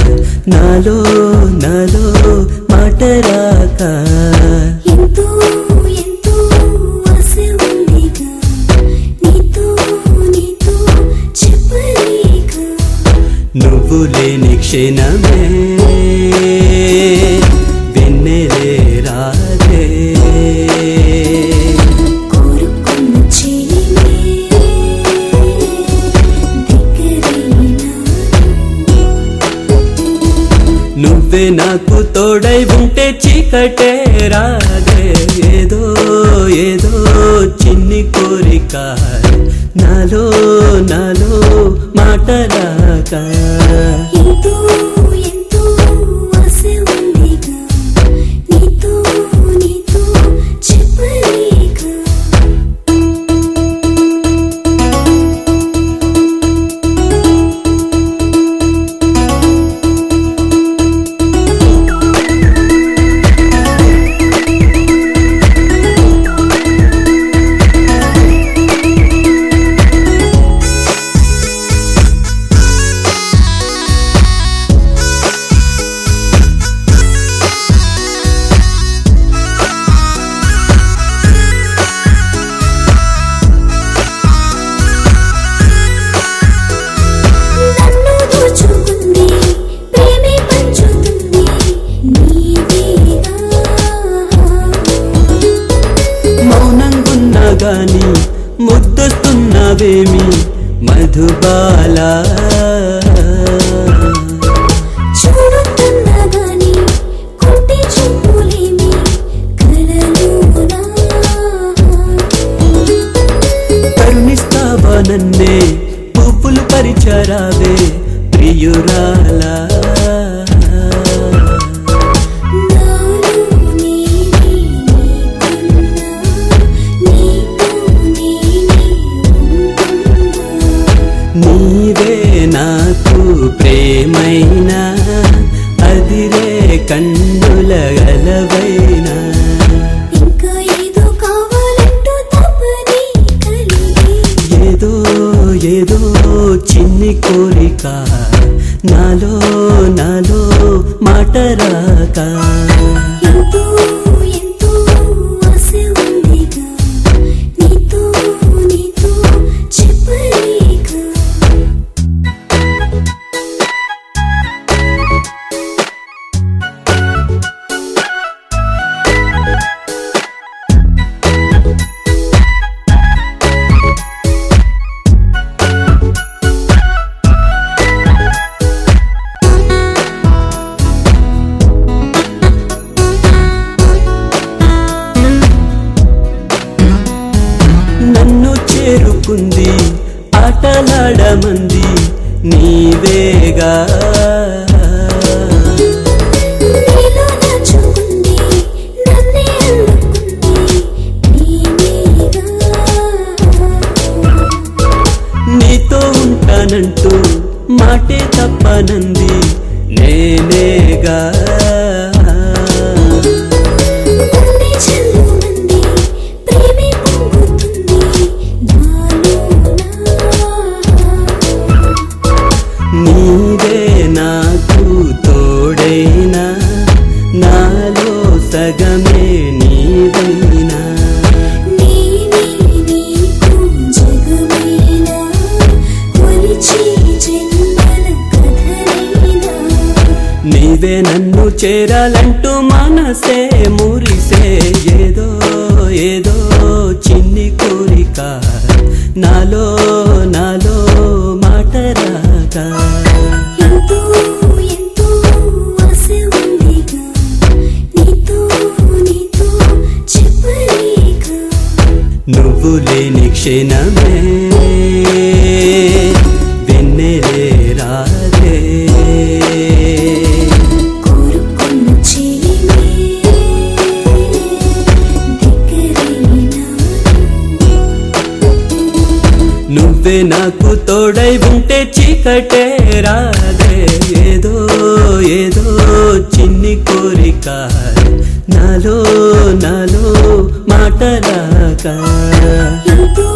నాలో నాలో మాట రాక ఎంతో ఎంతో ఆశ ఉందిగా నీతో నీతో చెప్పలేక నువ్వు లేని క్షణమే వెన్నెలే రాదే కోరుకున్న చెలిమే దగ్గరైనా నువ్వే నాకు తోడై ఉంటే చీకటే రాదే ఏదో ఏదో చిన్ని కోరిక నాలో నాలో మాట రాక ఎంతో ఎంతో ఆశ ఉందిగా నీతో నీతో చెప్పలేక నన్ను దోచుకుంది ప్రేమే పంచుతుంది నీవేగా మౌనంగున్నా గాని ముద్దొస్తున్నావేమి మధుబాల చూడుతున్నా గాని కుంటి చూపులేమి కలలోనా కరుణిస్తావా నన్నే పువ్వులు పరిచరావే ప్రియురాలా నాలో నేనే నీకున్నా నీతో నేనే ఉంటున్నా నీవే నాకు ప్రేమైనా అదిరే కన్నుల గలవైనా ఇంకా ఏదో కావాలంటూ తపని కలిగే ఏదో ఏదో చిన్ని కోరిక నాలో నాలో మాట రాక ఎంతో ఎంతో ఆశ ఉందిగా నీతో నీతో చెప్పలేక నన్ను చేరుకుంది ఆటలాడమంది నీవేగా నీలో దాచుకుంది నన్నే అల్లుకుంది ప్రేమేగా నీతో ఉంటానంటూ మాటే తప్పనంది నేనేగా గుండె చల్లుమంది ప్రేమే పొంగుతుంది నాలోనా నీవే నాకు తోడైనా నాలో సగమే నీవైనా నేనే నీకు జగమైనా కొలిచే జన్మల కథలైనా నీవే నన్ను చేరాలంటూ మనసే మురిసే ఏదో ఏదో చిన్ని కోరిక నాలో నాలో మాట రాక ఎంతో ఎంతో ఆశ ఉందిగా నీతో నీతో చెప్పలేక నువ్వు లేని క్షణమే వెన్నెలే రాదే కోరుకున్న చెలిమే దగ్గరైనా నువ్వే నాకు తోడై ఉంటే చీకటే రాదే ఏదో ఏదో చిన్ని కోరిక నాలో నాలో మాట రాక ఎంతో